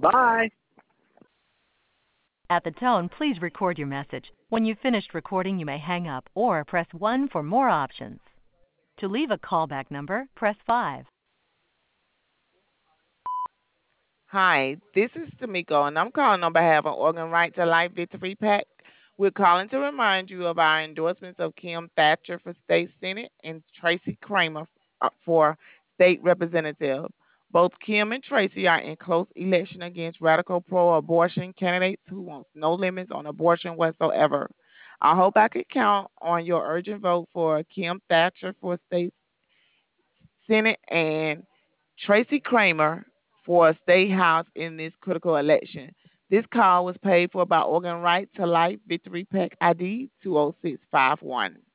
Bye. At the tone, please record your message. When you've finished recording, you may hang up or press 1 for more options. To leave a callback number, press 5. Hi, this is Tamiko, and I'm calling on behalf of Organ Right to Life Victory PAC. We're calling to remind you of our endorsements of Kim Thatcher for State Senate and Tracy Kramer for State Representative. Both Kim and Tracy are in close election against radical pro-abortion candidates who want no limits on abortion whatsoever. I hope I can count on your urgent vote for Kim Thatcher for State Senate and Tracy Kramer for a state house in this critical election. This call was paid for by Organ Right to Life Victory PAC ID 20651.